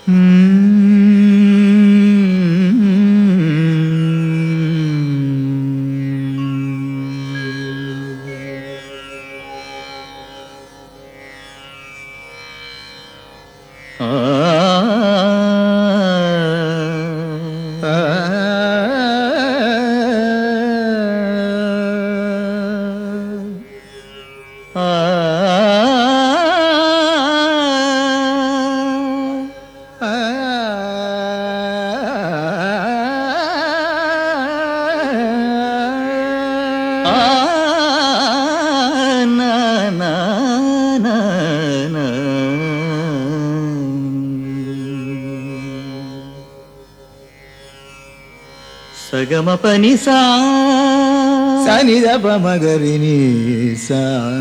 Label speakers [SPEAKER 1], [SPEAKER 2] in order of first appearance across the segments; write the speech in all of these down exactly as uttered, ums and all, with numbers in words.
[SPEAKER 1] సగమ పని సా సనిద పమగరిని సా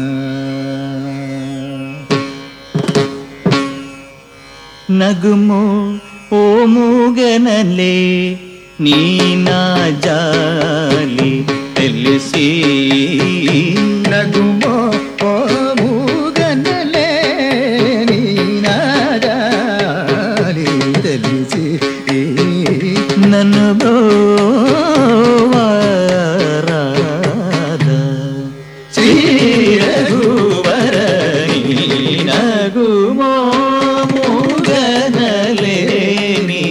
[SPEAKER 1] నగుమో ఓ మూగనలే నీ నా జాలి తెలిసి నగుమో ఓ మూగనలే నీ నా జాలి తెలిసి నన్ను బ్రోవారాద శ్రీ రఘువరణి నగుమో మూగనలేని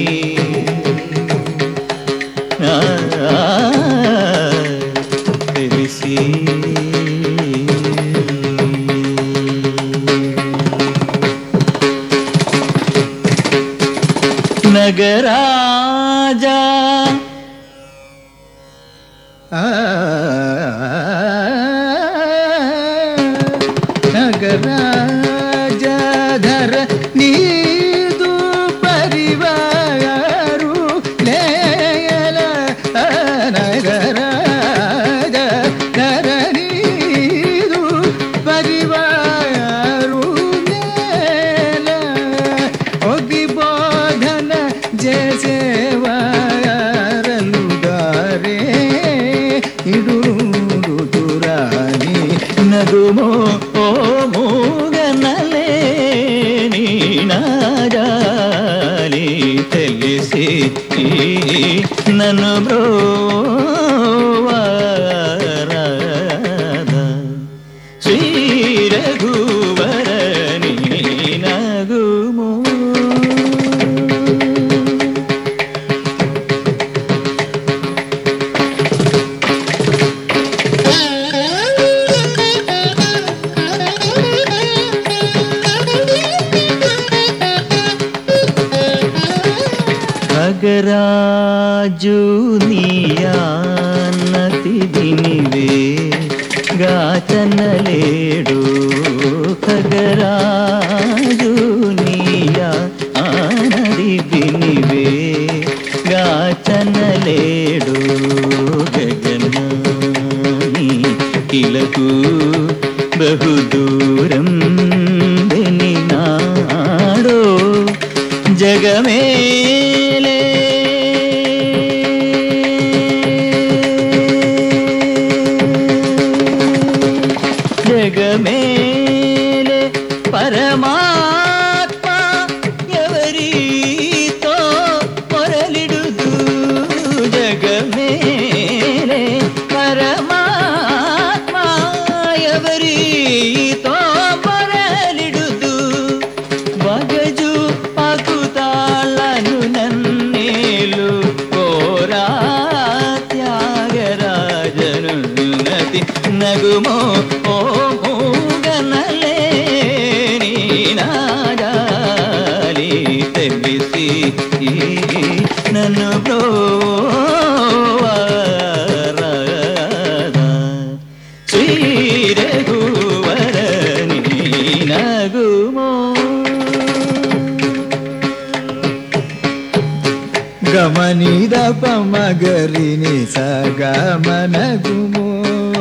[SPEAKER 1] తెలిసి నగరాజా నగరాజధర నీదు పరివారు లేయల నగరాజధర నీదు పరివారు లేల ఒగి బోధన చేసేవారలుగారే ఇడురుతురాని నగుమో ఓ మూగనలేని నాజాలి తెలిసి నన్ను బ్రోవారాద శ్రీ రఘువరణి నగుమో ఖగరాజు నీయాన్నతి వినివే గాచనలేడు ఖగరాజు నీయా ఆనది వినివే గాచనలేడు గగనాని కిలకు బహుదూరం వెనినాడో జగమేలే జగమేలే పరమాత్మ ఎవరితో పొరలిడుదు జగమేలే పరమాత్మ ఎవరితో పొరలిడుదు వగజు పకుతాళను నన్నేలు కోరా త్యాగరాజను నతి నగుమో ఓ మూగనలేని నాజాలి తెలిసి నన్ను బ్రోవారాద శ్రీ రఘువరణి నగుమో గమనిద పమగరిని సగమనగుమో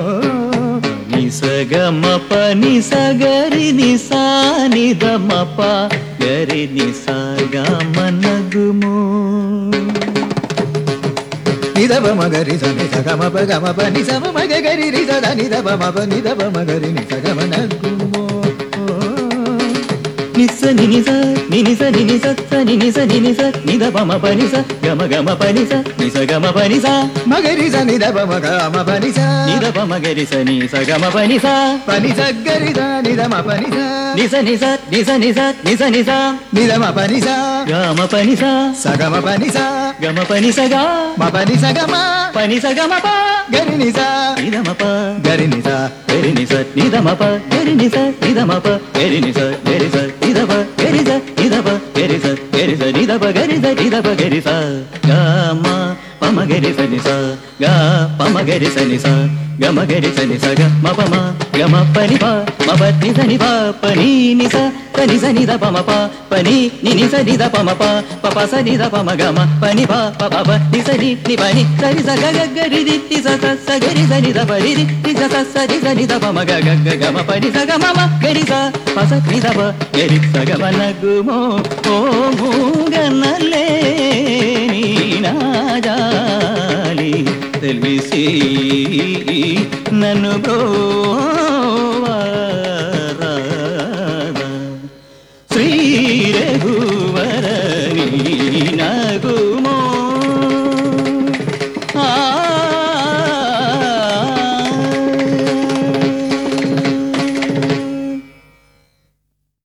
[SPEAKER 1] నిసగమ పని సగరిని సానిదమప గరిని సగమనగుమో నిదప మగరి సని సగమ పగమ పని సమ మగ గరి రి సద నిదప మప నిదప మగరి ని సగమనగుమో నిస్స నినిస నినిస నినిస
[SPEAKER 2] ని నిస ని నిస నిద పమ పనిస గమ గమ పనిస నిస గమ పనిస
[SPEAKER 1] మగరి స నిద పమ గమ పనిస
[SPEAKER 2] నిద పమ గరి స ని స గమ పనిస
[SPEAKER 1] పనిస గరి స నిద మ పనిస
[SPEAKER 2] నిస నిస నిస నిస నిస నిస
[SPEAKER 1] నిద మ పనిస
[SPEAKER 2] గమ పనిస
[SPEAKER 1] స గమ పనిస
[SPEAKER 2] గమ పనిస గా
[SPEAKER 1] మ పనిస గమ
[SPEAKER 2] పనిస గమ ప
[SPEAKER 1] గరి నిస
[SPEAKER 2] నిద మ ప
[SPEAKER 1] గరి నిస
[SPEAKER 2] గరి నిస నిద మ ప గరి నిస నిద మ ప గరి నిస గరి స నిద ప గరి స నిద ప గరి స గరి స నిద ప గరి స నిద ప గరి స గమ పమ గరి స నిస గ పమ గరి స నిస గమ గరి స నిస గ మ పమ గమ పని ప మ ప ని స ని ప ప ని ని స క ని స ని ద ప మ ప ప ని ని ని స ని ద ప మ ప ప ప స ని ద ప మ గ మ ప ని ప ప ప ప ని స ని ని ప ని స రి స గ గ గ రి రి ని స స స గ రి స ని ద ప రి రి ని స స స రి స ని ద ప మ గ గ గ గ మ ప ని స గ మ మ గ రి స ప స ని ద ప గ రి స గ మ న గు మో ఓ ము గ న లే ని నా జాలి తెలిసి నన్ను బ్రో